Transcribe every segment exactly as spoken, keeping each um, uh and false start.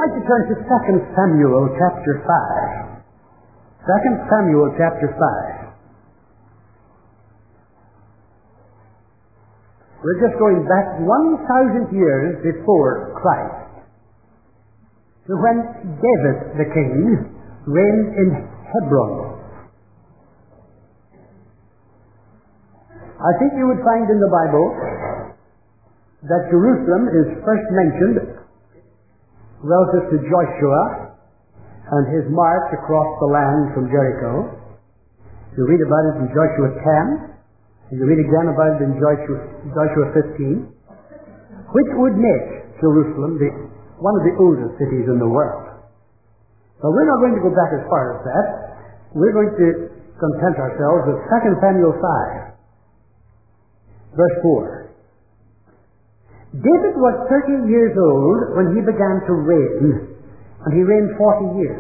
like to turn to Second Samuel chapter five. Second Samuel chapter five. We're just going back one thousand years before Christ to when David the king reigned in Hebron. I think you would find in the Bible that Jerusalem is first mentioned relative to Joshua and his march across the land from Jericho. You read about it in Joshua ten, and you read again about it in Joshua, Joshua fifteen, which would make Jerusalem the, one of the oldest cities in the world. But we're not going to go back as far as that. We're going to content ourselves with Second Samuel five, verse four. David was thirty years old when he began to reign, and he reigned forty years.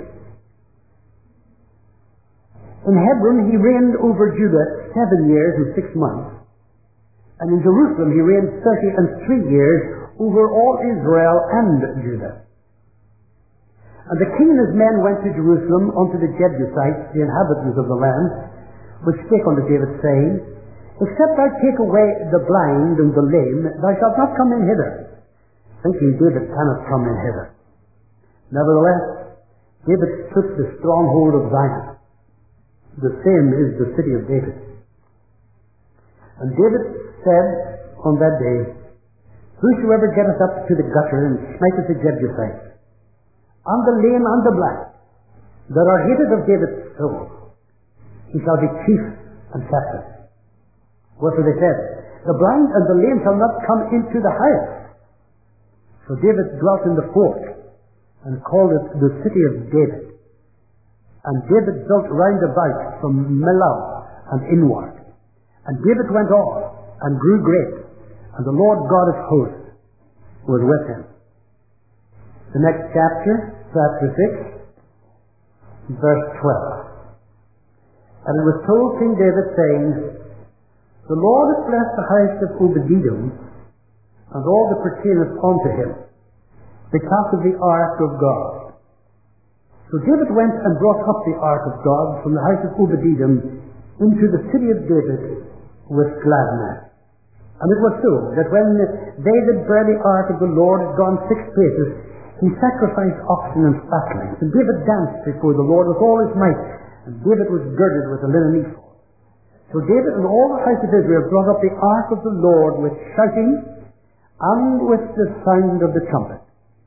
In Hebron he reigned over Judah seven years and six months, and in Jerusalem he reigned thirty and three years over all Israel and Judah. And the king and his men went to Jerusalem unto the Jebusites, the inhabitants of the land, which spake unto David, saying, Except thou take away the blind and the lame, thou shalt not come in hither. Thinking David cannot come in hither. Nevertheless, David took the stronghold of Zion. The same is the city of David. And David said on that day, Whosoever getteth up to the gutter and smiteth the Jebusites, and the lame and the blind, that are hated of David's soul, he shall be chief and captain. Wherefore they said, The blind and the lame shall not come into the house. So David dwelt in the fort, and called it the city of David. And David built round about from Millo and inward. And David went on, and grew great, and the Lord God of hosts was with him. The next chapter, chapter six, verse twelve. And it was told King David, saying, The Lord hath blessed the house of Obed-Edom, and all that pertaineth unto him, because of the ark of God. So David went and brought up the ark of God from the house of Obed-Edom into the city of David with gladness. And it was so that when they that bare the ark of the Lord had gone six paces, he sacrificed oxen and fatlings. And David danced before the Lord with all his might, and David was girded with a linen ephod. So David and all the house of Israel brought up the ark of the Lord with shouting and with the sound of the trumpet.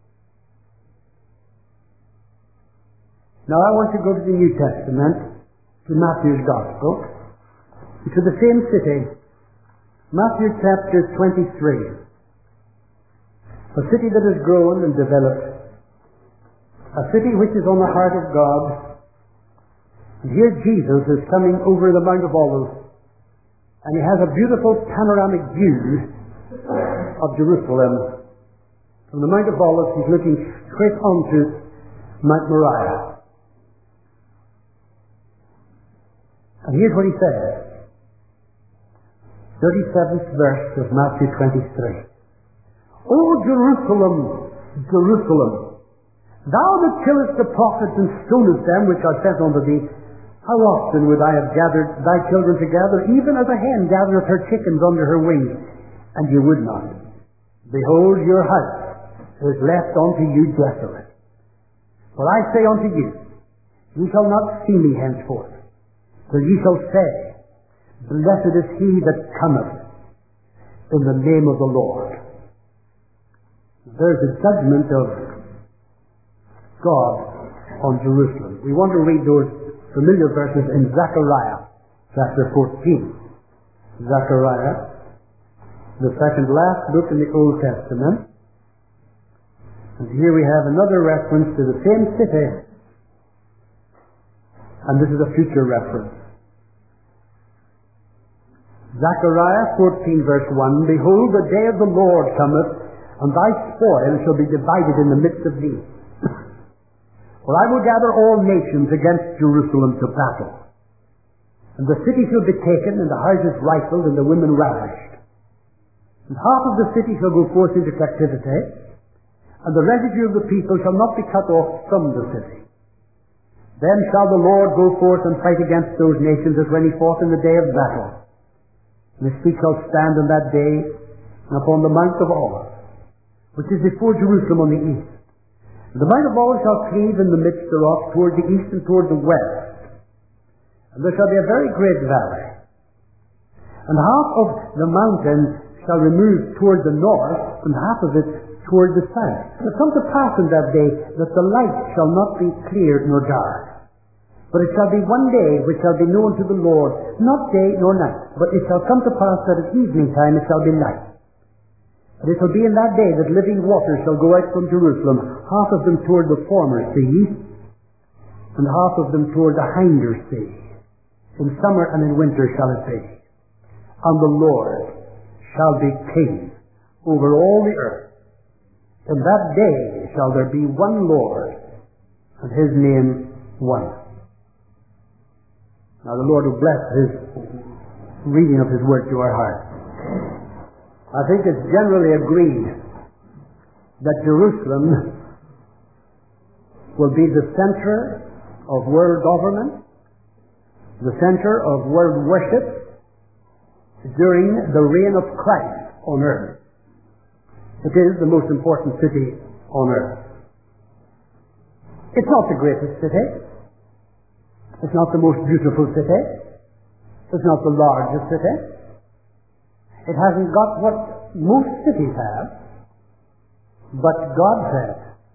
Now I want to go to the New Testament, to Matthew's Gospel, to the same city, Matthew chapter twenty-three, a city that has grown and developed, a city which is on the heart of God. And here Jesus is coming over the Mount of Olives, and he has a beautiful panoramic view of Jerusalem. From the Mount of Olives he's looking straight onto Mount Moriah. And here's what he says. thirty-seventh verse of Matthew twenty-three. O Jerusalem, Jerusalem, thou that killest the prophets and stonest them which are sent unto thee, how often would I have gathered thy children together, even as a hen gathereth her chickens under her wings, and ye would not. Behold, your house is left unto you desolate. For I say unto you, ye shall not see me henceforth, till ye shall say, Blessed is he that cometh in the name of the Lord. There's a judgment of God on Jerusalem. We want to read those familiar verses in Zechariah chapter fourteen. Zechariah, the second last book in the Old Testament. And here we have another reference to the same city, and this is a future reference. Zechariah fourteen verse one, Behold, the day of the Lord cometh, and thy spoil shall be divided in the midst of thee. For I will gather all nations against Jerusalem to battle. And the city shall be taken, and the houses rifled, and the women ravished. And half of the city shall go forth into captivity, and the residue of the people shall not be cut off from the city. Then shall the Lord go forth and fight against those nations as when he fought in the day of battle. And his feet shall stand on that day upon the Mount of Olives, which is before Jerusalem on the east. And the Mount of Olives shall cleave in the midst thereof toward the east and toward the west. And there shall be a very great valley. And half of the mountain shall remove toward the north, and half of it toward the south. And it come to pass in that day that the light shall not be clear nor dark. But it shall be one day which shall be known to the Lord, not day nor night. But it shall come to pass that at evening time it shall be light. And it shall be in that day that living waters shall go out from Jerusalem, half of them toward the former sea, and half of them toward the hinder sea. In summer and in winter shall it be. And the Lord shall be king over all the earth. In that day shall there be one Lord, and his name one. Now the Lord will bless his reading of his word to our hearts. I think it's generally agreed that Jerusalem will be the center of world government, the center of world worship during the reign of Christ on earth. It is the most important city on earth. It's not the greatest city. It's not the most beautiful city. It's not the largest city. It hasn't got what most cities have. But God said,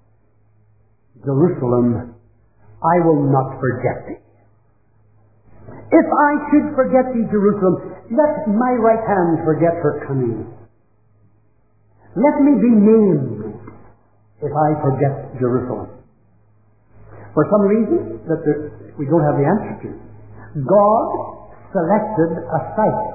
Jerusalem, I will not forget thee. If I should forget thee, Jerusalem, let my right hand forget her cunning. Let me be named if I forget Jerusalem. For some reason that there, we don't have the answer to, God selected a site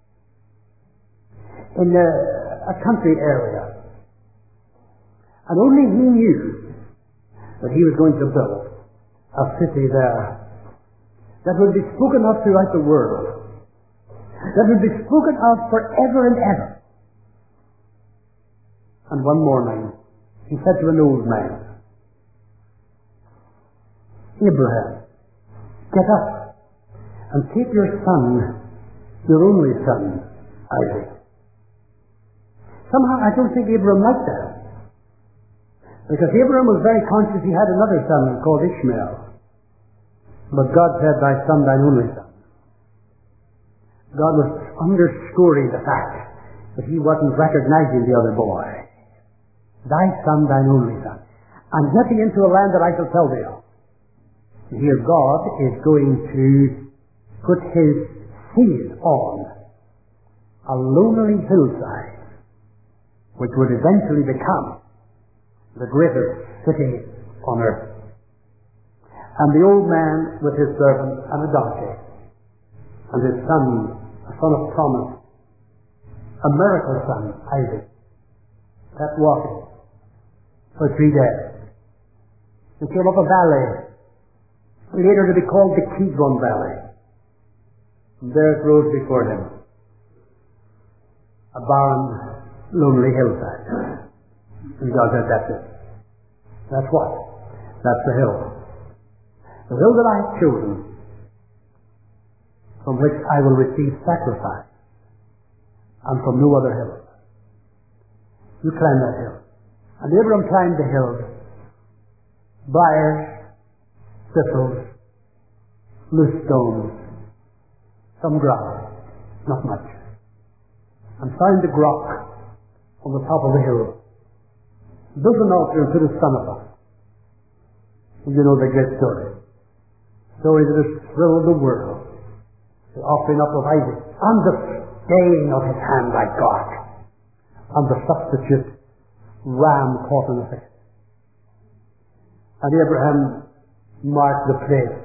in a, a country area. And only he knew that he was going to build a city there that would be spoken of throughout the world, that would be spoken of forever and ever. And one morning, he said to an old man, Abraham, get up and take your son, your only son, Isaac. Somehow I don't think Abraham liked that, because Abraham was very conscious he had another son called Ishmael. But God said, thy son, thine only son. God was underscoring the fact that he wasn't recognizing the other boy. Thy son, thine only son. And get thee into a land that I shall tell thee of. Here God is going to put his seal on a lonely hillside, which would eventually become the greatest city on earth. And the old man with his servant and a donkey, and his son, a son of promise, a miracle son, Isaac, kept walking for three days. He came up a valley, later to be called the Kidron Valley. And there it rose before him, a barren, lonely hillside. And God said, that's it. That's what? That's the hill. The hill that I have chosen, from which I will receive sacrifice, and from no other hill. You climb that hill. And Abraham climbed the hill. Briars, thistles, loose stones, some grass, not much. And found the rock on the top of the hill. Built an altar and put his son upon it. And you know the great story. Story that has thrilled the world. The offering up of Isaac, and the staying of his hand by God, and the substitute ram caught in the thicket. And Abraham marked the place.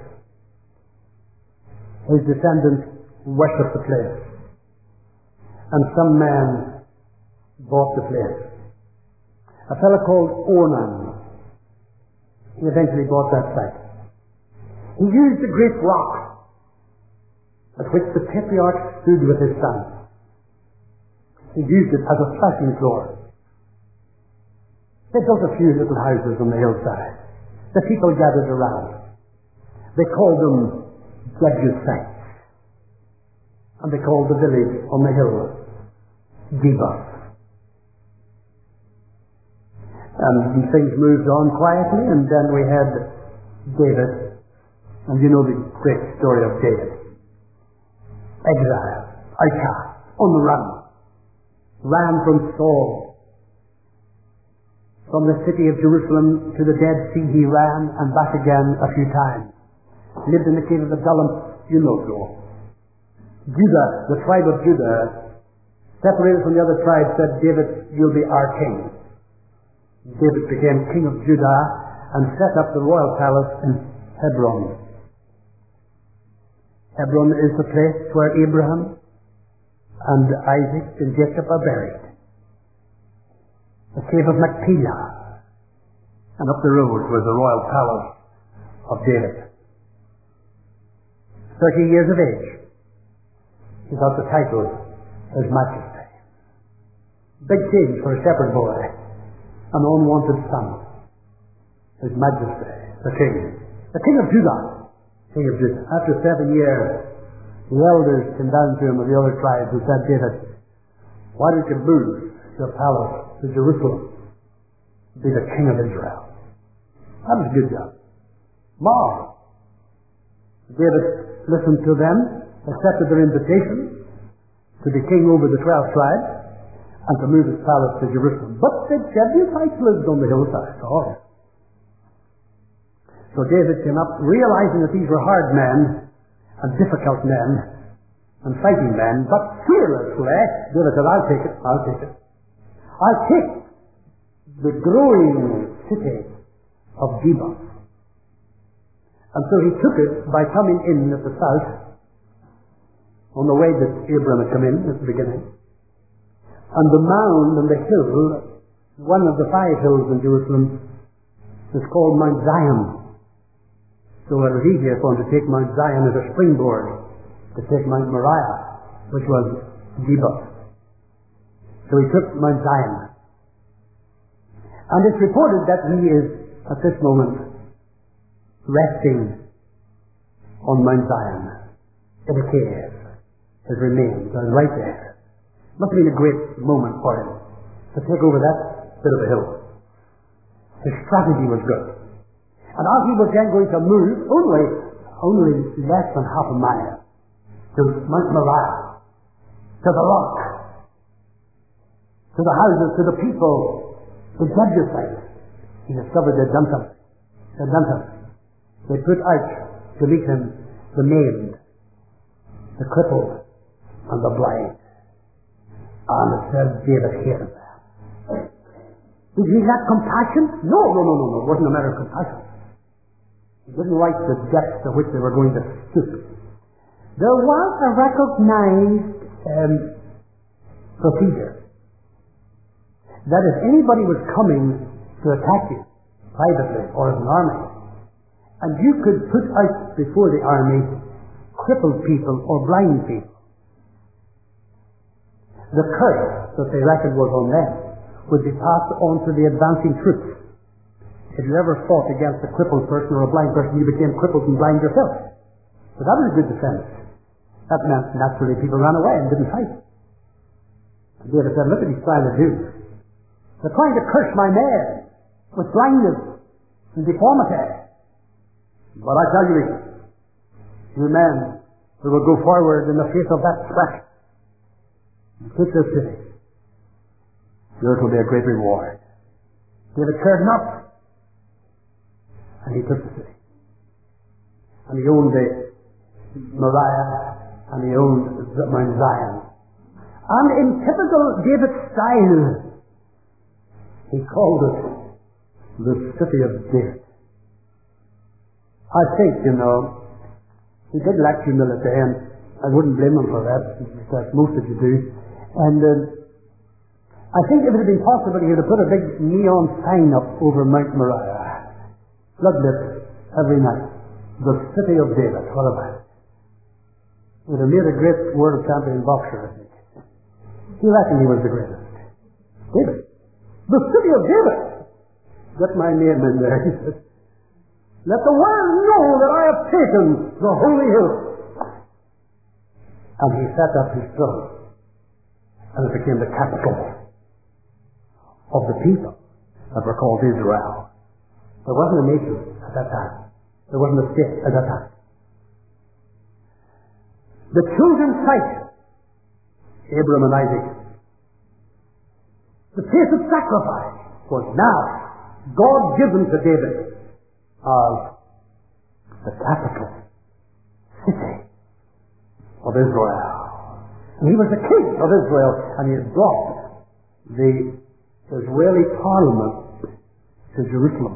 His descendants worshipped the place. And some man bought the place. A fellow called Ornan. He eventually bought that site. He used the great rock at which the patriarch stood with his son. He used it as a threshing floor. They built a few little houses on the hillside. The people gathered around. They called them Jebusites. And they called the village on the hill Geba. And things moved on quietly, and then we had David. And you know the great story of David. Exile, outcast, on the run. Ran from Saul. From the city of Jerusalem to the Dead Sea he ran, and back again a few times. Lived in the cave of Adullam, you know so. Judah, the tribe of Judah, separated from the other tribes, said, David, you'll be our king. David became king of Judah and set up the royal palace in Hebron. Hebron is the place where Abraham and Isaac and Jacob are buried. The cave of Machpelah, and up the road was the royal palace of David. Thirty years of age, he got the title His Majesty. Big change for a shepherd boy, an unwanted son. His Majesty, the King, the King of Judah, King of Judah. After seven years, the elders came down to him of the other tribes and said, David, why don't you move your palace to Jerusalem, be the King of Israel? That was a good job. Mar. David listened to them, accepted their invitation to be king over the twelve tribes, and to move his palace to Jerusalem. But the Jebusites lived on the hillside. Oh. So David came up, realizing that these were hard men, and difficult men, and fighting men, but fearlessly, David said, I'll take it, I'll take it. I'll take the growing city of Geba. And so he took it by coming in at the south, on the way that Abraham had come in at the beginning. And the mound and the hill, one of the five hills in Jerusalem, is called Mount Zion. So it was easier for him to take Mount Zion as a springboard to take Mount Moriah, which was Geba. So he took Mount Zion. And it's reported that he is, at this moment, resting on Mount Zion in a cave. His remains are right there. Must have been a great moment for him to take over that bit of a hill. His strategy was good. And as he was then going to move, only, only less than half a mile, to Mount Moriah, to the rock, to the houses, to the people, the Jebusites, he discovered they'd done something. They'd done something. They put out to meet him the maimed, the crippled, and the blind. And it says David hated them. Did he lack compassion? No, no, no, no, no. It wasn't a matter of compassion. He didn't like the depth to which they were going to stoop. There was a recognized um, procedure that if anybody was coming to attack you privately or as an army, and you could put out before the army crippled people or blind people, the curse that they reckoned was on them would be passed on to the advancing troops. If you ever fought against a crippled person or a blind person, you became crippled and blind yourself. So that was a good defense. That meant naturally people ran away and didn't fight. And David said, look what he's trying to do. They're trying to curse my men with blindness and deformity. But I tell you, you men who will go forward in the face of that threat and take this city, yours will be a great reward. David cared not. And he took the city. And he owned the Moriah, and he owned Mount Zion. And in typical David style, he called it the City of David. I think, you know, he did lack humility, and I wouldn't blame him for that, because most of you do. And uh, I think if it had been possible, he would have put a big neon sign up over Mount Moriah, floodlit every night. The City of David. What about it? It would have made a great world champion boxer, I think. He reckoned he was the greatest. David. The City of David. Get my name in there, he said. Let the world know that I have taken the holy hill. And he set up his throne. And it became the capital of the people that were called Israel. There wasn't a nation at that time. There wasn't a state at that time. The chosen site, Abraham and Isaac. The place of sacrifice was now God given to David as the capital city of Israel. And he was the king of Israel, and he had brought the Israeli parliament to Jerusalem.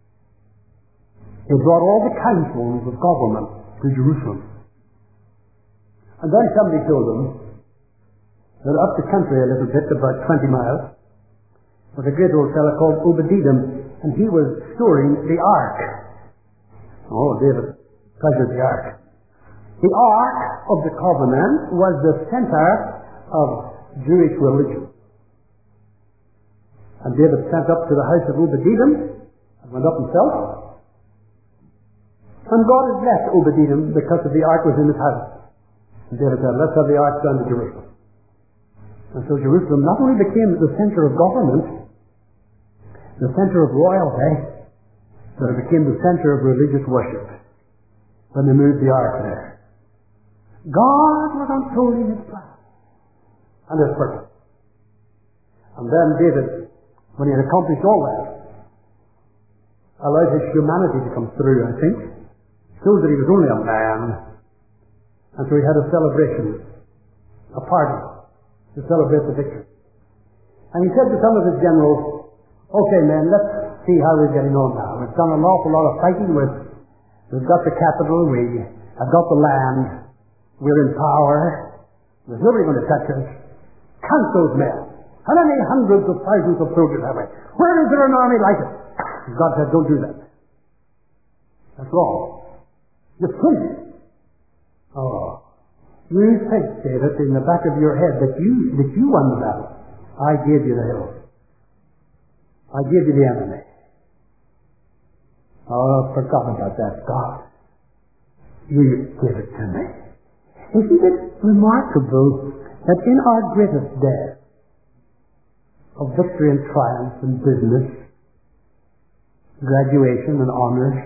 He brought all the councils of government to Jerusalem. And then somebody told him that up the country a little bit, about twenty miles, was a great old fellow called Obed-Edom, and he was storing the ark. Oh, David treasured the ark. The ark of the covenant was the center of Jewish religion. And David sent up to the house of Obed-Edom and went up himself. And God had blessed Obed-Edom because of the ark was in his house. And David said, let's have the ark down to Jerusalem. And so Jerusalem not only became the center of government, the center of royalty, but it became the center of religious worship when they moved the ark there. God was unfolding his plan and his purpose. And then David, when he had accomplished all that, allowed his humanity to come through, I think, showed that he was only a man. And so he had a celebration, a party, to celebrate the victory. And he said to some of his generals, okay men, let's see how we're getting on now. We've done an awful lot of fighting. With, we've got the capital, we have got the land, we're in power, there's nobody going to touch us. Count those men. How many hundreds of thousands of soldiers have we? Where is there an army like it? And God said, don't do that. That's wrong. You're foolish. Oh. You think, David, in the back of your head that you that you won the battle. I gave you the hill. I gave you the enemy. Oh, I've forgotten about that, God. You gave it to me. Isn't it remarkable that in our greatest day of victory and triumph and business, graduation and honors,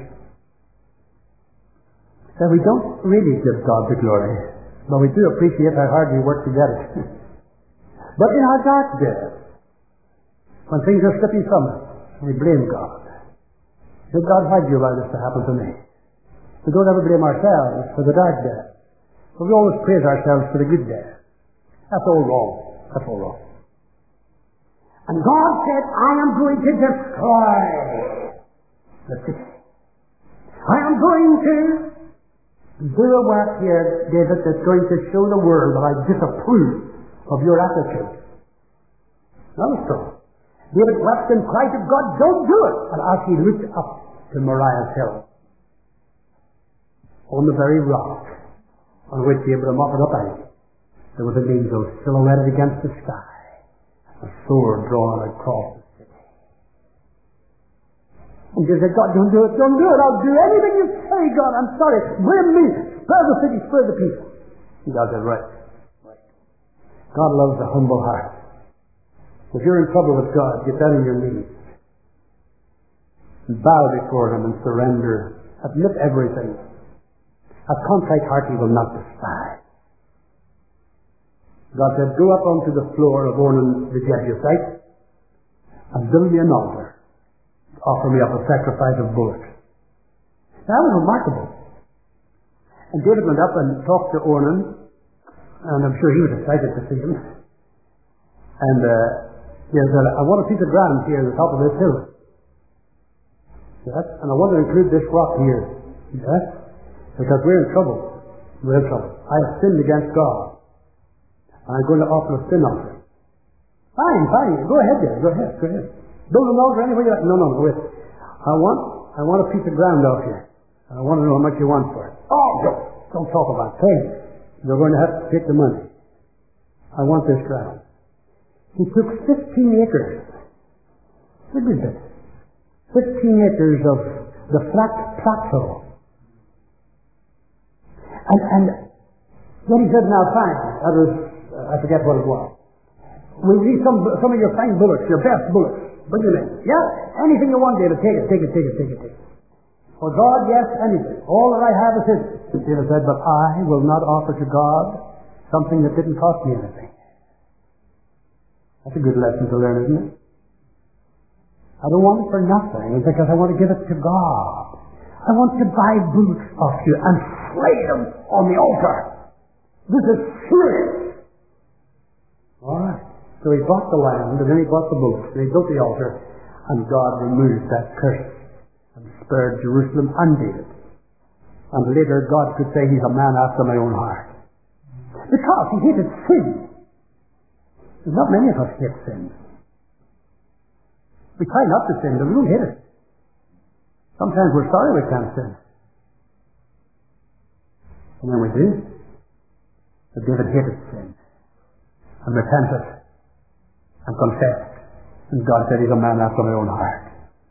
that we don't really give God the glory, but we do appreciate how hard we work to get it. But in our dark days, when things are slipping from us, we blame God. Say, God, why do you allow this to happen to me? We don't ever blame ourselves for the dark days, but we always praise ourselves for the good days. That's all wrong. That's all wrong. And God said, I am going to destroy the city. I am going to do a work here, David, that's going to show the world that I disapprove of your attitude. That was true. David wept and cried to God, don't do it. And as he looked up to Moriah's hill, on the very rock on which Abraham offered up Isaac, there was an angel silhouetted against the sky, a sword drawn across the city. And he said, God, don't do it, don't do it. I'll do anything you say, God. I'm sorry. Blame me. Spare the city, spare the people. And God said, right. right. God loves a humble heart. If you're in trouble with God, get down on your knees and bow before him and surrender. Admit everything. A contrite heart he will not despise. God said, go up onto the floor of Ornan the Jebusite and build me an altar. Offer me up a sacrifice of bullocks. That was remarkable. And David went up and talked to Ornan, and I'm sure he was excited to see him. And uh, he said, I want a piece of ground here at the top of this hill. Yes, and I want to include this rock here. Yes, because we're in trouble. We're in trouble. I have sinned against God. And I'm going to offer a sin offering. Fine, fine. Go ahead then. Go ahead. Go ahead. Build an altar anywhere you like. No, no, no. Wait. I want, I want a piece of ground off here. And I want to know how much you want for it. Oh, don't, don't talk about paying. You're going to have to take the money. I want this ground. He took fifteen acres. A good bit. fifteen acres of the flat plateau. And, and then he said, now fine, that was, uh, I forget what it was. We need some, some of your fine bullocks, your best bullocks. Bring them in. Yeah, anything you want, David, take it, take it, take it, take it, take it. For God, yes, anything. All that I have is his. David said, but I will not offer to God something that didn't cost me anything. That's a good lesson to learn, isn't it? I don't want it for nothing, because I want to give it to God. I want to buy bullocks off you and slay them on the altar. This is serious. All right. So he bought the land, and then he bought the bullocks, and he built the altar, and God removed that curse and spared Jerusalem and David. And later God could say, he's a man after my own heart. Because he hated sin. There's not many of us hate sin. We try not to sin, but we don't hate it. Sometimes we're sorry we can't sin. And then we do. But David hated sin. And repented. And confessed. And God said, he's a man after my own heart.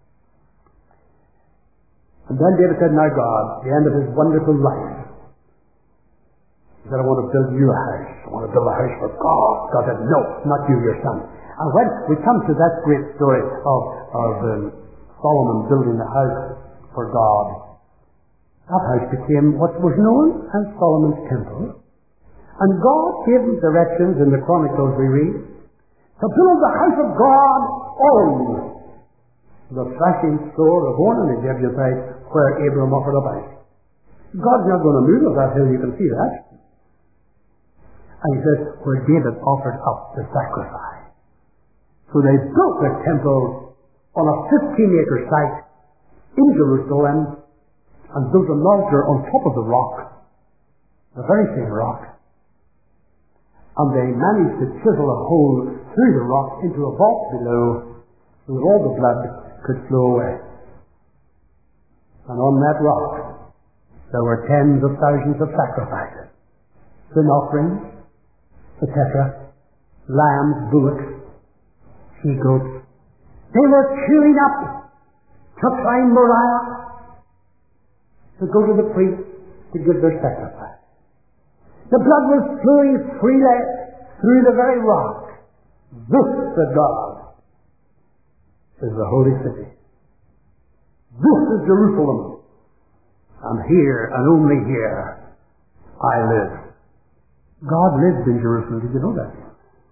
And then David said, now God, the end of his wonderful life, he said, I want to build you a house. I want to build a house for God. God said, no, not you, your son. And when we come to that great story of, of um, Solomon building the house for God, that house became what was known as Solomon's temple. And God gave him directions in the Chronicles we read to build the house of God on the threshing floor of Ornan in Jebusite, where Abram offered up Isaac. God's not going to move of that hill, you can see that. And he says, where David offered up the sacrifice. So they built their temple on a fifteen acre site in Jerusalem and built an altar on top of the rock, the very same rock. And they managed to chisel a hole through the rock into a vault below so that all the blood could flow away. And on that rock there were tens of thousands of sacrifices, sin offerings, et cetera, lambs, bullocks, she-goats. They were queuing up to find Moriah to go to the priest to give their sacrifice. The blood was flowing freely through the very rock. This, said God, is the holy city. This is Jerusalem. And here, and only here, I live. God lived in Jerusalem. Did you know that?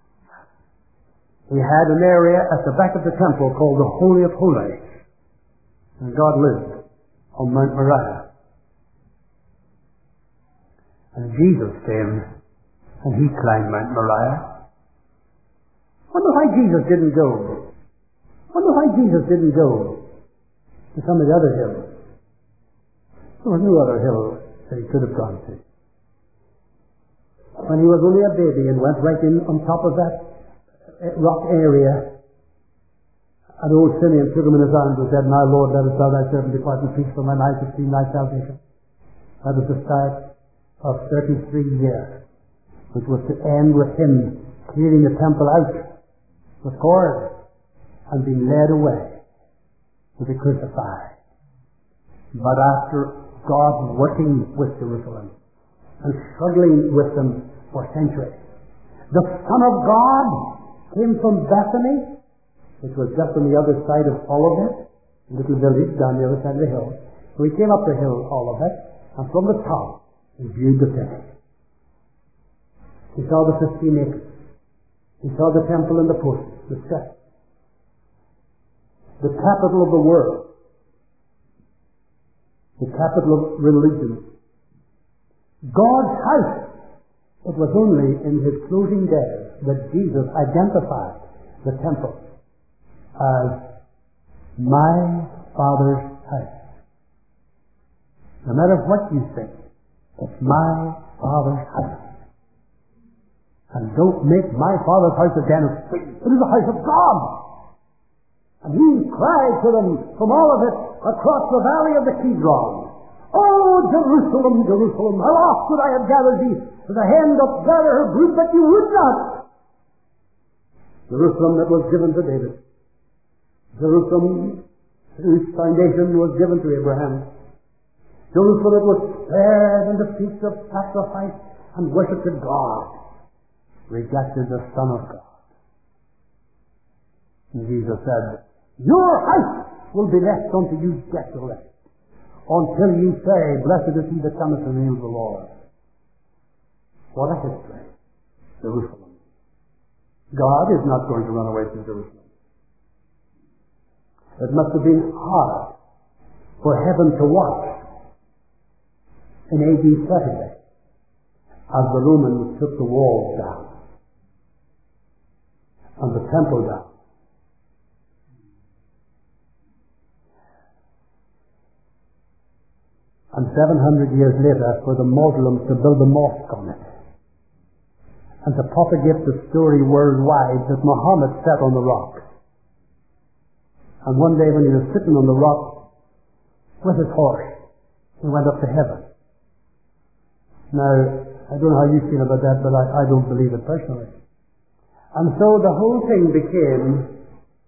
He had an area at the back of the temple called the Holy of Holies. And God lived on Mount Moriah. And Jesus came, and he climbed Mount Moriah. Wonder why Jesus didn't go. Wonder why Jesus didn't go to some of the other hills. There was no other hill that he could have gone to. When he was only a baby and went right in on top of that rock area, and old Simeon took him in his arms and said, now Lord, let us thou thy servant depart in peace, for mine eyes have seen thy salvation. That was the start of thirty-three years, which was to end with him clearing the temple out with cords and being led away to be crucified. But after God working with Jerusalem and struggling with them for centuries, the Son of God came from Bethany, which was just on the other side of Olivet, a little village down the other side of the hill. So he came up the hill, Olivet, and from the top he viewed the city. He saw the fifteen acres. He saw the temple and the posts, the steps, the capital of the world, the capital of religion, God's house. It was only in his closing days that Jesus identified the temple as my Father's house. No matter what you think, it's my Father's house. And don't make my Father's house a den of thieves. It is the house of God. And he cried to them from all of it across the valley of the Kidron, Oh, Jerusalem, Jerusalem, how oft would I have gathered thee as a hen doth gather her brood, but you would not. Jerusalem that was given to David. Jerusalem whose foundation was given to Abraham. Jerusalem it was spared in the feast of sacrifice and worship to God, rejected the Son of God. And Jesus said, your house will be left unto you desolate, until you say, blessed is he that cometh in the name of the Lord. What a history. Jerusalem. God is not going to run away from Jerusalem. It must have been hard for heaven to watch in A D thirty as the Romans took the walls down and the temple down. And seven hundred years later for the Muslims to build a mosque on it and to propagate the story worldwide that Muhammad sat on the rock. And one day when he was sitting on the rock with his horse, he went up to heaven. Now, I don't know how you feel about that, but I, I don't believe it personally. And so the whole thing became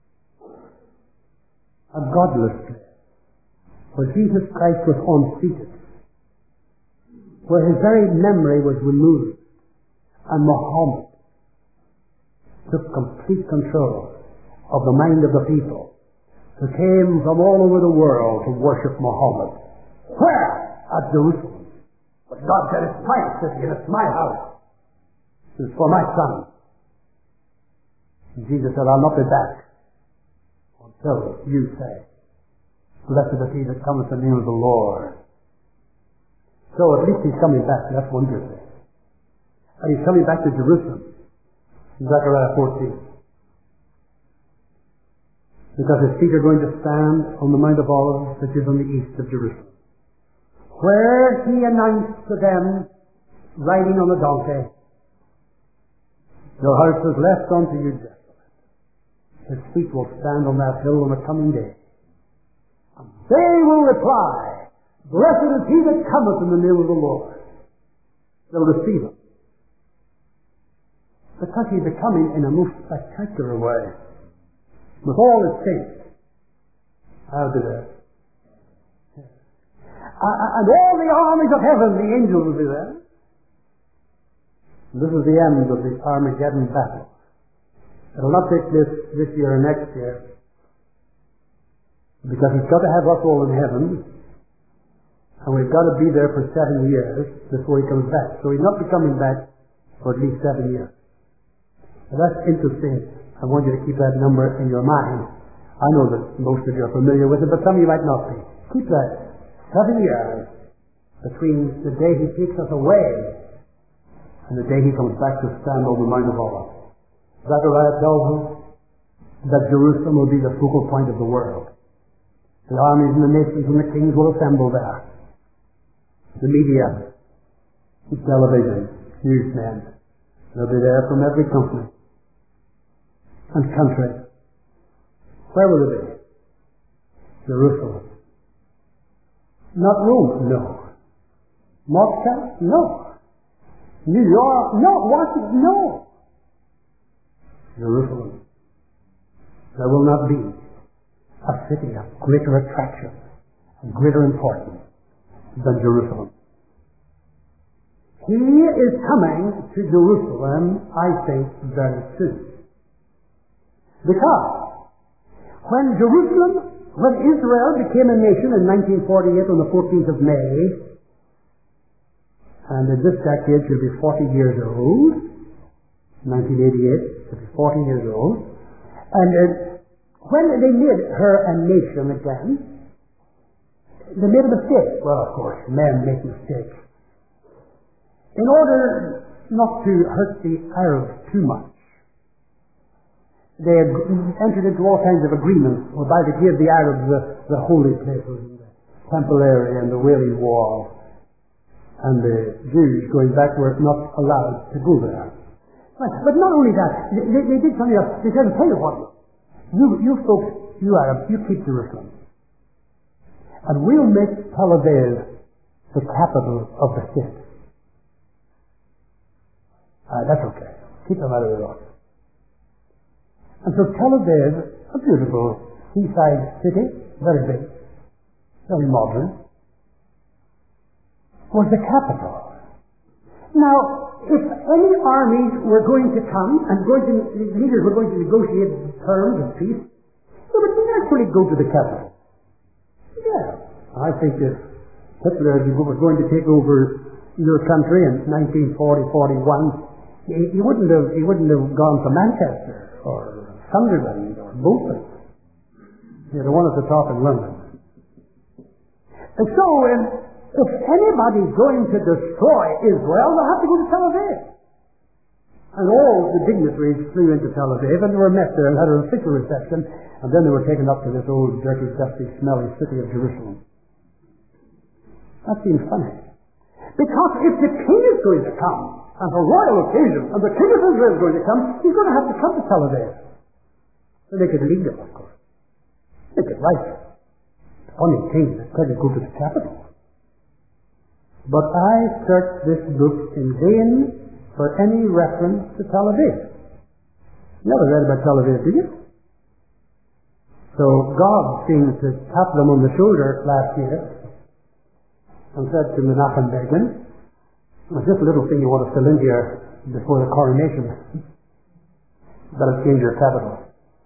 a godless place, where Jesus Christ was unseated, where his very memory was removed, and Muhammad took complete control of the mind of the people who came from all over the world to worship Muhammad. Where? At Jerusalem. But God said, it's my city and it's my house. It's for my son. And Jesus said, I'll not be back until you say, blessed is he that cometh in the name of the Lord. So at least he's coming back. That's one good thing. And he's coming back to Jerusalem. Zechariah fourteen. Because his feet are going to stand on the Mount of Olives, which is on the east of Jerusalem, where he announced to them, riding on a donkey, your house is left unto you desolate. His feet will stand on that hill on the coming day. And they will reply, blessed is he that cometh in the name of the Lord. They'll receive him. Because he's coming in a most spectacular way, with all his saints. I'll be there. And all the armies of heaven, the angels will be there. And this is the end of the Armageddon battle. It will not take place this year or next year, because he's got to have us all in heaven, and we've got to be there for seven years before he comes back. So he's not be coming back for at least seven years. Now that's interesting. I want you to keep that number in your mind. I know that most of you are familiar with it, but some of you might not be. Keep that. Seven years between the day he takes us away and the day he comes back to stand on the Mount of Olives. Zechariah tells us that Jerusalem will be the focal point of the world. The armies and the nations and the kings will assemble there. The media, the television, newsmen, they'll be there from every company and country. Where will it be? Jerusalem. Not Rome? No. Moscow? No. New York? No. Washington? No. Jerusalem. There will not be a city of greater attraction and greater importance than Jerusalem. He is coming to Jerusalem, I think, very soon. Because when Jerusalem, when Israel became a nation in nineteen forty-eight on the fourteenth of May, and in this decade she'll be forty years old, nineteen eighty-eight, she'll be forty years old, and uh, when they made her a nation again, they made a mistake. Well, of course, men make mistakes. In order not to hurt the Arabs too much, they entered into all kinds of agreements whereby they gave the Arabs the, the holy places, and the temple area and the Wailing Wall, and the Jews going back were not allowed to go there. But, but not only that, they, they, they did something else. They said, I'll tell you what, you, you folks, you Arabs, you keep Jerusalem, and we'll make Tel Aviv the capital of the state. Uh, that's okay. Keep them out of the road. And so Tel Aviv, a beautiful seaside city, very big, very modern, was the capital. Now, if any armies were going to come and going to, the leaders were going to negotiate terms of peace, they would naturally go to the capital. Yeah, I think if Hitler was going to take over your country in nineteen forty, forty-one, he, he wouldn't have he wouldn't have gone to Manchester or Sunderland or Bolton. He'd have wanted to talk in London. And so, um, if anybody's going to destroy Israel, they'll have to go to Tel Aviv. And all the dignitaries flew into Tel Aviv, and they were met there and had an official reception, and then they were taken up to this old, dirty, dusty, smelly city of Jerusalem. That seems funny. Because if the king is going to come, and for royal occasion, and the king of Israel is going to come, he's going to have to come to Tel Aviv. To make it legal, of course. Make it right. Funny king that couldn't go to the capital. But I searched this book in vain for any reference to Tel Aviv. You never read about Tel Aviv, did you? So God seemed to tap them on the shoulder last year and said to Menachem Begin, "There's just a little thing you want to fill in here before the coronation. Better change your capital.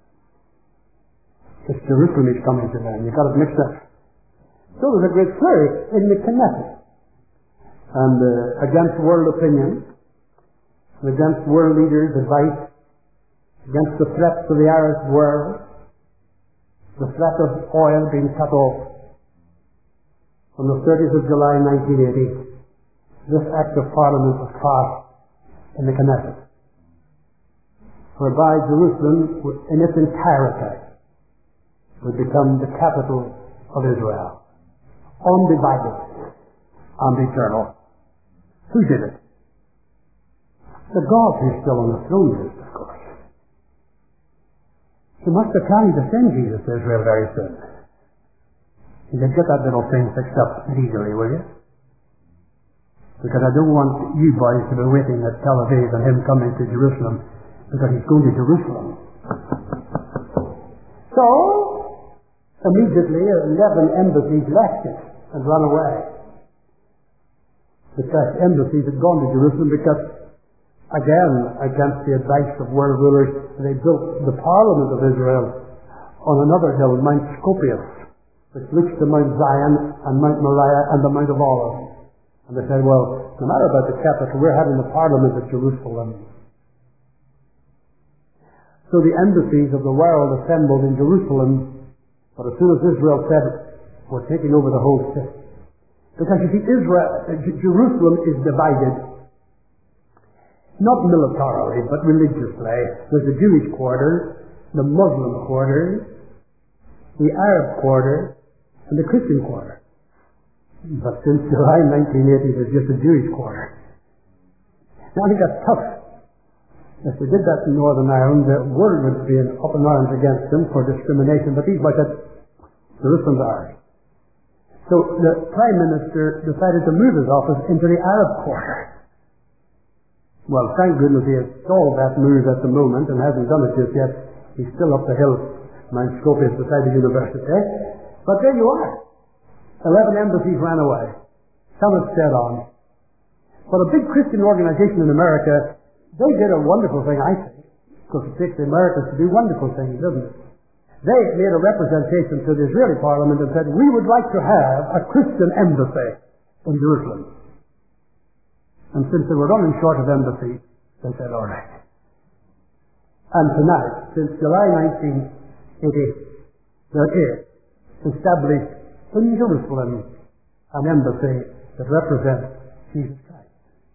It's Jerusalem is coming to them. You've got it mixed up." So there's a great flurry in the Knesset. And uh, against world opinion, and against world leaders' advice, against the threats of the Arab world, the threat of oil being cut off, on the thirtieth of July nineteen eighty, this Act of Parliament was passed in the Knesset, whereby Jerusalem, in its entirety, would become the capital of Israel, undivided and eternal. Who did it? The God who's still on the throne did it, of course. He must have planned to send Jesus to Israel very soon. You can get that little thing fixed up legally, will you? Because I don't want you boys to be waiting at Tel Aviv and him coming to Jerusalem, because he's going to Jerusalem. So, immediately eleven embassies left it and run away. The first embassies had gone to Jerusalem because, again, against the advice of world rulers, they built the Parliament of Israel on another hill, Mount Scopius, which looks to Mount Zion and Mount Moriah and the Mount of Olives. And they said, well, no matter about the capital, we're having the Parliament at Jerusalem. So the embassies of the world assembled in Jerusalem, but as soon as Israel said, we're taking over the whole city. Because you see, Israel, uh, Jerusalem is divided, not militarily, but religiously. There's the Jewish quarter, the Muslim quarter, the Arab quarter, and the Christian quarter. But since July nineteen eighty, there's just a Jewish quarter. Now, I think that's tough. If they did that in Northern Ireland, the world would be up in arms against them for discrimination, but these boys said, Jerusalem's ours. So the Prime Minister decided to move his office into the Arab quarter. Well, thank goodness he has stalled that move at the moment and hasn't done it just yet. He's still up the hill, Mount Scopius, beside the university. But there you are. Eleven embassies ran away. Some have stayed on. But a big Christian organization in America, they did a wonderful thing, I think, because it takes the Americans to do wonderful things, doesn't it? They made a representation to the Israeli Parliament and said, we would like to have a Christian embassy in Jerusalem. And since they were running short of embassies, they said, all right. And tonight, since July nineteen eighty, there is established in Jerusalem an embassy that represents Jesus Christ.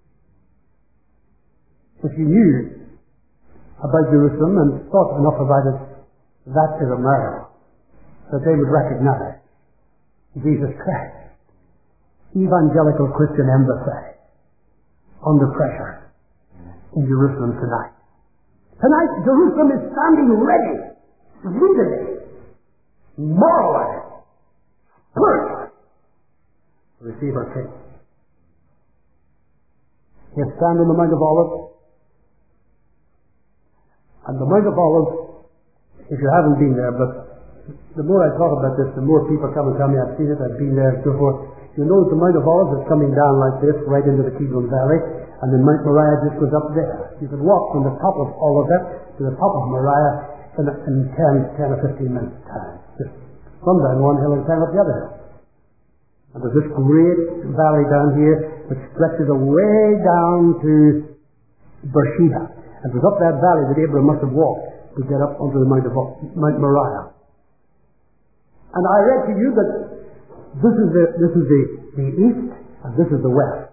If you knew about Jerusalem and thought enough about it, that is a miracle, that they would recognize Jesus Christ. Evangelical Christian embassy under pressure in Jerusalem tonight. Tonight, Jerusalem is standing ready, legally, morally, spiritually, to receive her King. You stand on the Mount of Olives, and the Mount of Olives, if you haven't been there, but the more I talk about this, the more people come and tell me I've seen it, I've been there, and so forth. You know the Mount of Olives is coming down like this, right into the Kidron Valley, and then Mount Moriah just goes up there. You can walk from the top of all of that to the top of Moriah in, in ten, ten or fifteen minutes time. Just run down one hill and climb up the other hill. And there's this great valley down here which stretches away down to Beersheba. And it was up that valley that Abraham must have walked to get up onto the Mount of Mount Moriah. And I read to you that this is the this is the, the east and this is the west.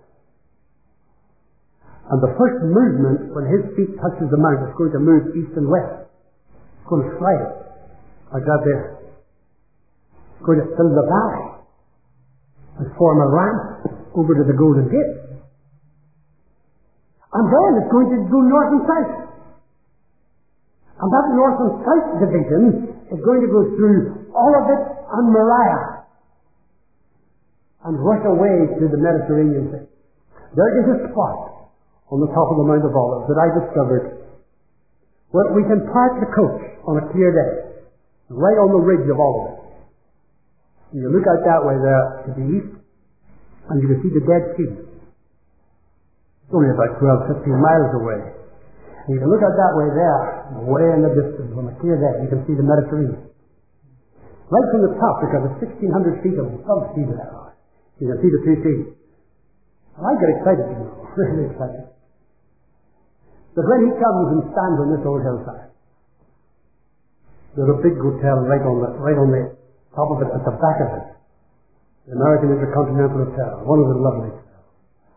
And the first movement, when his feet touches the mount, it's going to move east and west. It's going to slide it like that there. It's going to fill the valley and form a ramp over to the Golden Gate. And then it's going to go north and south. And that north and south division is going to go through Olivet and Moriah and rush away to the Mediterranean Sea. There is a spot on the top of the Mount of Olives that I discovered where we can park the coach on a clear day, right on the ridge of Olivet. And you look out that way there to the east, and you can see the Dead Sea. It's only about twelve, fifteen miles away. And you can look out that way there, way in the distance, on a clear day, you can see the Mediterranean. Right from the top, because it's sixteen hundred feet of above sea level. You can see the two seas. And I get excited, you know, really excited. But when he comes and stands on this old hillside, there's a big hotel right on the right on the top of it, at the back of it. The American Intercontinental Hotel, one of the lovely hotels.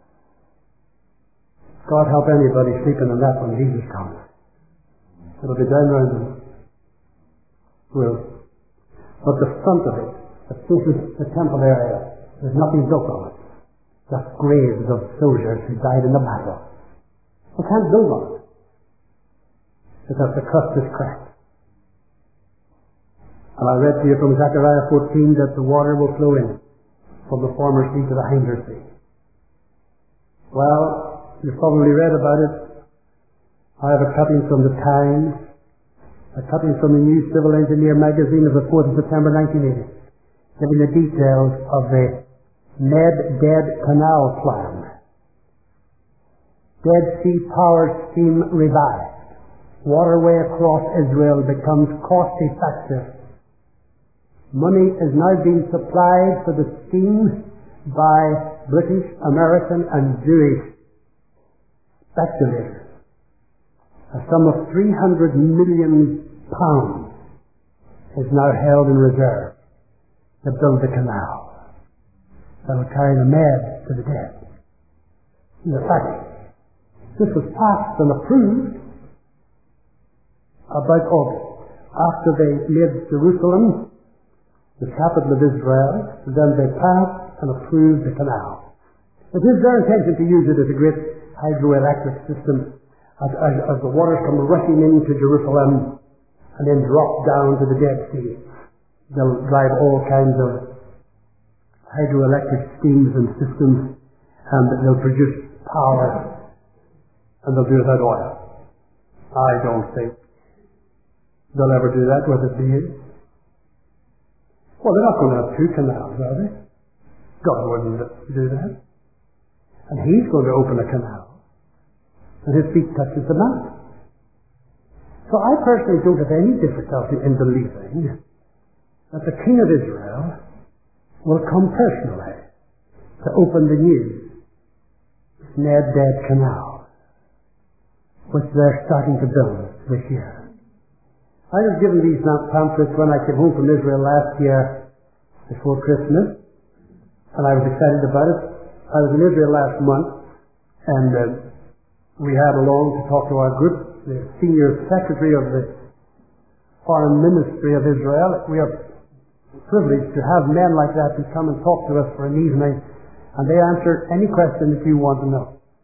God help anybody sleeping in that when Jesus comes. It'll be down around them. Well, but the front of it, the faces, the temple area, there's nothing built on it. Just graves of soldiers who died in the battle. We can't build on it because the crust is cracked. And I read to you from Zechariah fourteen that the water will flow in from the former sea to the hinder sea. Well, you've probably read about it. I have a cutting from the Times, a cutting from the New Civil Engineer magazine of the fourth of September nineteen eighty, giving the details of the Med-Dead Canal Plan. Dead Sea Power Scheme revived. Waterway across Israel becomes cost-effective. Money is now being supplied for the scheme by British, American, and Jewish speculators. A sum of three hundred million pounds is now held in reserve to build the canal that will carry the Med to the dead. In fact, this was passed and approved about August, after they made Jerusalem the capital of Israel. Then they passed and approved the canal. It is their intention to use it as a great hydroelectric system as, as, as the waters come rushing into Jerusalem and then drop down to the Dead Sea. They'll drive all kinds of hydroelectric schemes and systems, and they'll produce power, and they'll do it without oil. I don't think they'll ever do that with it being. Well, they're not going to have two canals, are they? God wouldn't do that. And He's going to open a canal, and His feet touches the mountain. So I personally don't have any difficulty in believing that the King of Israel will come personally to open the new Med-Dead Canal, which they're starting to build this year. I was given these pamphlets when I came home from Israel last year before Christmas, and I was excited about it. I was in Israel last month, and uh, we had along to talk to our group, the senior secretary of the Foreign Ministry of Israel. We are privileged to have men like that who come and talk to us for an evening, and they answer any question that you want to know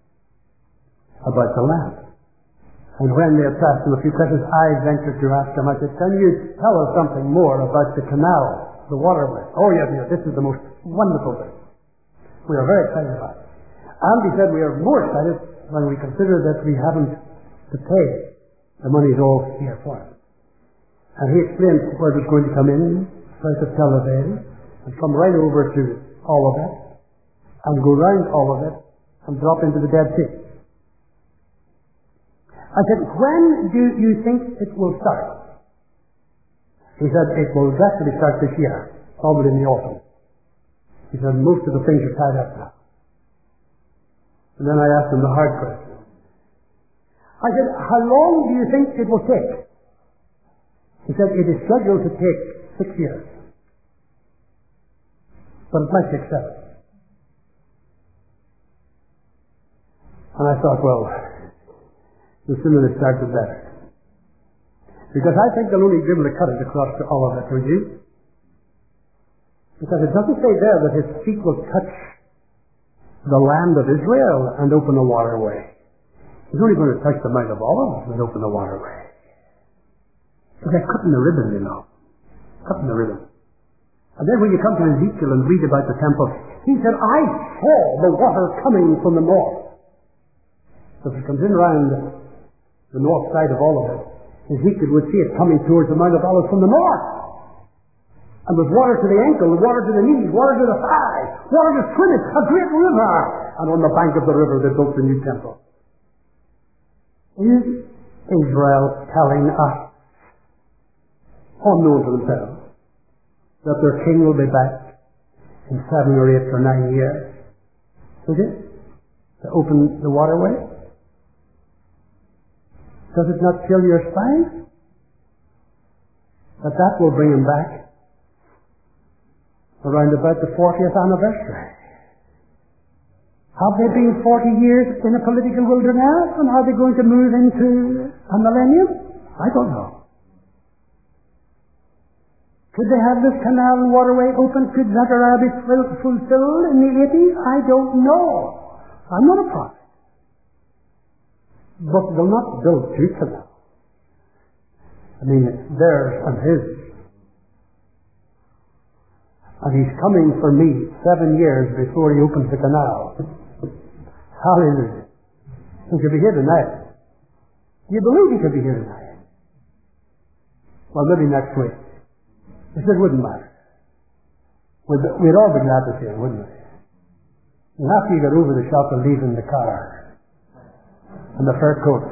about the land. And when they had asked them a few questions, I ventured to ask them, I said, can you tell us something more about the canal, the waterway? Oh, yes, yes, this is the most wonderful thing. We are very excited about it. And he said we are more excited when we consider that we haven't to pay. The money is all here for it. And he explained where it was going to come in, south of Tel Aviv, and come right over to Olivet, and go round Olivet, and drop into the Dead Sea. I said, when do you think it will start? He said, it will actually start this year, probably in the autumn. He said, most of the things are tied up now. And then I asked him the hard question. I said, how long do you think it will take? He said, it is scheduled to take six years. But it might take seven. And I thought, well, the sooner they start, the better. Because I think they'll only be able to cut it across to Olivet, will you? Because it doesn't say there that his feet will touch the land of Israel and open the waterway. He's only going to touch the Mount of Olives and open the waterway. It's like cutting the ribbon, you know. Cutting the ribbon. And then when you come to Ezekiel and read about the temple, he said, I saw the water coming from the north. So if it comes in around the north side of Olivet, Ezekiel would see it coming towards the Mount of Olives from the north. And with water to the ankle, water to the knees, water to the thighs, water to swim it, a great river. And on the bank of the river they built the new temple. Is Israel telling us, unknown to themselves, that their king will be back in seven or eight or nine years? Is it? To open the waterway? Does it not chill your spine? That that will bring him back around about the fortieth anniversary. Have they been forty years in a political wilderness, and are they going to move into a millennium? I don't know. Could they have this canal and waterway open? Could Zechariah be fulfilled in the eighties? I don't know. I'm not a prophet. But they'll not build two canals. I mean, it's theirs and his. And he's coming for me seven years before he opens the canal. Hallelujah. He could be here tonight. Do you believe he could be here tonight? Well, maybe next week. He said it wouldn't matter. We'd, we'd all be glad to see him, wouldn't we? And after you got over the shock of leaving the car and the fur coat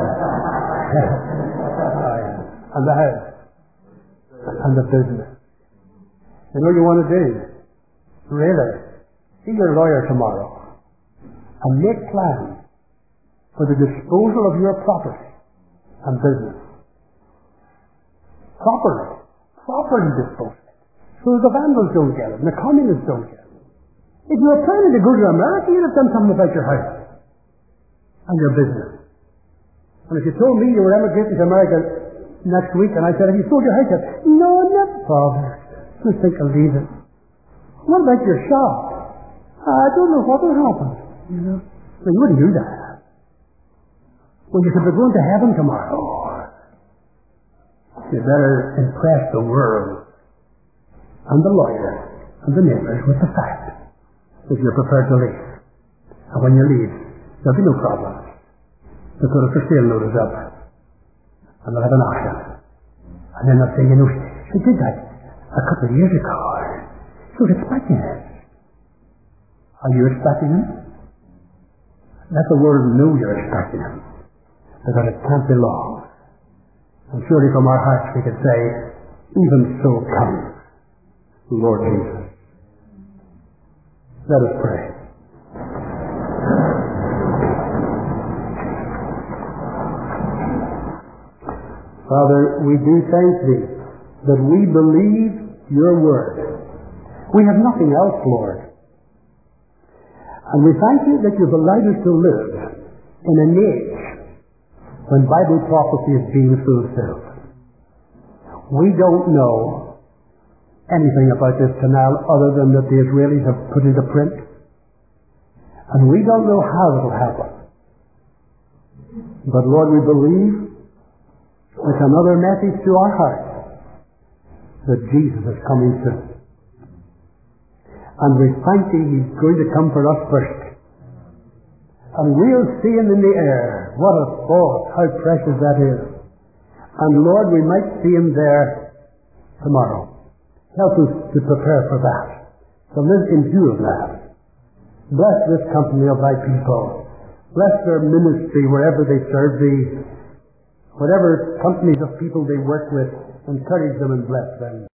and the house and the business, you know what you want to do? Really? See your lawyer tomorrow and make plans for the disposal of your property and business. Properly. Properly disposed of it. So the vandals don't get it and the communists don't get it. If you were planning to go to America, you'd have done something about your house and your business. And if you told me you were emigrating to America next week and I said, have you sold your house yet? No, never bother. I think I'll leave it. What about your shop? I don't know what will happen. You know? So you wouldn't do that. Well, you could be going to heaven tomorrow. You better impress the world and the lawyers and the neighbors with the fact that you're prepared to leave. And when you leave, there'll be no problem. They'll put a for sale notice up and they'll have an auction. And then they'll say, you know, she did that a couple of years ago. She was expecting it. Are you expecting him? Let the world know you're expecting him. Because it can't be long. And surely from our hearts we could say, even so come, Lord Jesus. Let us pray. Father, we do thank Thee that we believe Your word. We have nothing else, Lord. And we thank You that You've allowed us to live in an age when Bible prophecy is being fulfilled. We don't know anything about this canal other than that the Israelis have put it into print. And we don't know how it will happen. But Lord, we believe it's another message to our hearts that Jesus is coming soon. And we thank Thee He's going to come for us first. And we'll see Him in the air. What a thought, how precious that is. And Lord, we might see Him there tomorrow. Help us to prepare for that, to live in view of that. Bless this company of Thy people. Bless their ministry wherever they serve Thee. Whatever companies of people they work with, encourage them and bless them.